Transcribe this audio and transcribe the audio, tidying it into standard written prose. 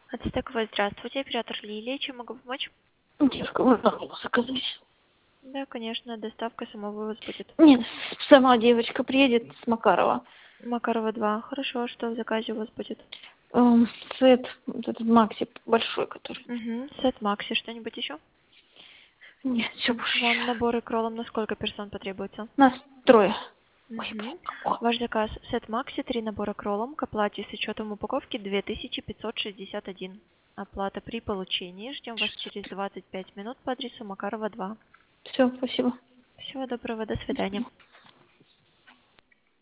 Ацтековая, здравствуйте, оператор Лилия, чем могу помочь? Девушка, можно роллы заказать? Да, конечно, доставка самовывоз будет. Нет, сама девочка приедет с Макарова. Макарова 2. Хорошо, что в заказе у вас будет? Сет, вот этот Макси большой, который. Угу. Сет Макси, что-нибудь еще? Нет, все больше. Вам наборы кролом на сколько персон потребуется? Нас трое. Ой, Угу. блин. О, Ваш заказ сет Макси, 3 набора кролом, к оплате с учетом упаковки 2561. Оплата при получении. Ждем вас через 25 минут по адресу Макарова 2. все, спасибо. Всего доброго, до свидания.